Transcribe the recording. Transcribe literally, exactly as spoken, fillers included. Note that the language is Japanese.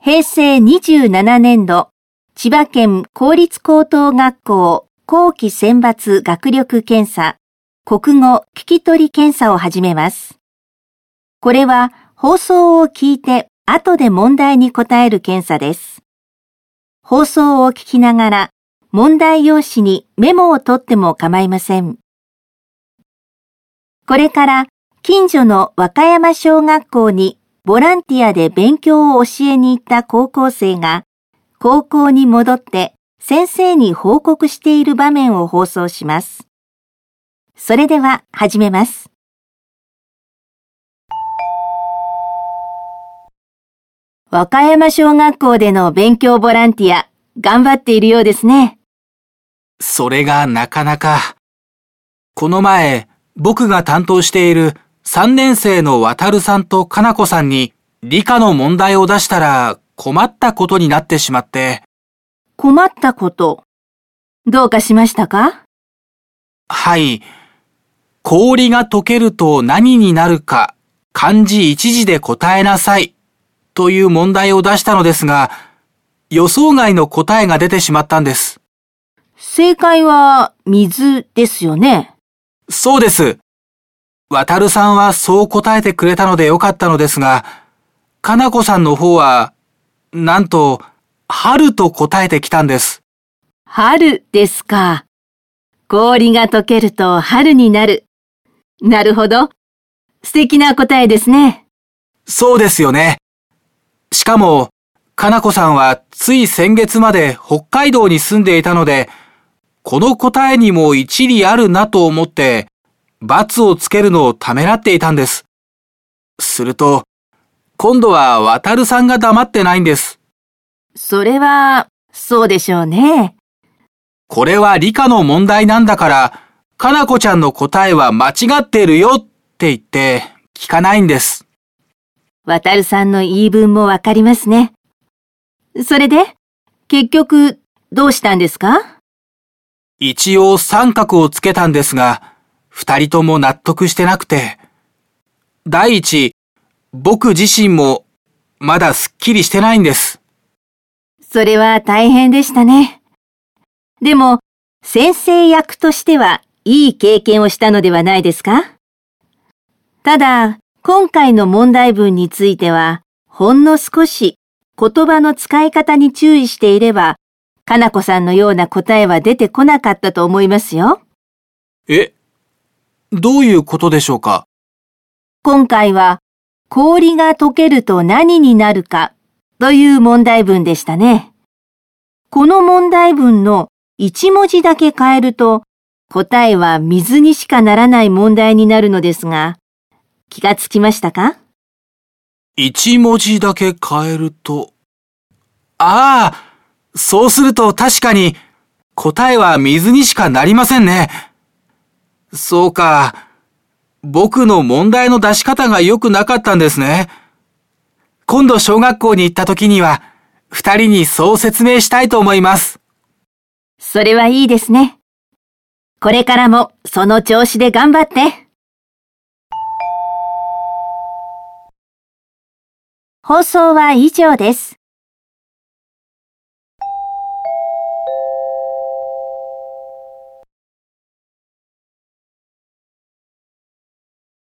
へいせいにじゅうななねんど、千葉県公立高等学校後期選抜学力検査、国語聞き取り検査を始めます。これは放送を聞いて後で問題に答える検査です。放送を聞きながら問題用紙にメモを取っても構いません。これから近所の和歌山小学校にボランティアで勉強を教えに行った高校生が高校に戻って先生に報告している場面を放送します。それでは始めます。和歌山小学校での勉強ボランティア、頑張っているようですね。 それがなかなか。この前、僕が担当しているさんねんせいの渡るさんとかなこさんに理科の問題を出したら困ったことになってしまって。 困ったこと。どうかしましたか？ はい。氷が溶けると何になるか漢字一字で答えなさいという問題を出したのですが、予想外の答えが出てしまったんです。 正解は水ですよね。 そうです。渡るさんはそう答えてくれたのでよかったのですが、かなこさんの方は、なんと、春と答えてきたんです。 春ですか。氷が溶けると春になる。なるほど。素敵な答えですね。 そうですよね。しかも、かなこさんはつい先月まで北海道に住んでいたので、この答えにも一理あるなと思って、×をつけるのをためらっていたんです。すると、今度は渡るさんが黙ってないんです。 それは、そうでしょうね。 これは理科の問題なんだから、かなこちゃんの答えは間違っているよって言って聞かないんです。 渡るさんの言い分もわかりますね。それで、結局、どうしたんですか？ 一応三角をつけたんですが、二人とも納得してなくて。第一、僕自身もまだすっきりしてないんです。 それは大変でしたね。でも、先生役としてはいい経験をしたのではないですか？ただ、今回の問題文については、ほんの少し言葉の使い方に注意していれば、かなこさんのような答えは出てこなかったと思いますよ。 え、どういうことでしょうか？ 今回は、氷が溶けると何になるかという問題文でしたね。この問題文の一文字だけ変えると、答えは水にしかならない問題になるのですが、気がつきましたか？ 一文字だけ変えると。ああ、そうすると確かに答えは水にしかなりませんね。そうか。僕の問題の出し方が良くなかったんですね。今度小学校に行った時には、二人にそう説明したいと思います。 それはいいですね。これからもその調子で頑張って。放送は以上です。